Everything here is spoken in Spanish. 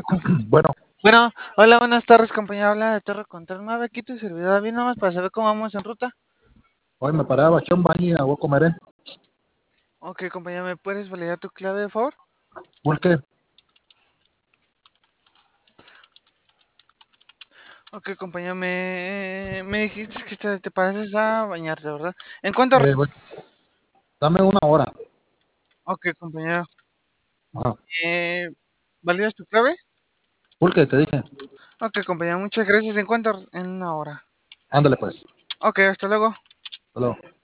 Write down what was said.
Bueno, Bueno, hola, buenas tardes, compañero. Habla de Torre Control 9, aquí tu servidor. Bien, nomás para saber cómo vamos en ruta. hoy me paraba aquí a un baño y a comer. Ok, compañero, ¿me puedes validar tu clave, de favor? ¿Por qué? Ok, compañero, me dijiste que te pareces a bañarte, ¿verdad? ¿En cuánto? Bueno, dame una hora. Ok, compañero. Ajá. Eh, ¿Validas tu clave? ¿Por qué? Te dije. Ok, compañero, muchas gracias. ¿En cuánto? En una hora. Ándale pues. Ok, hasta luego. Hasta luego.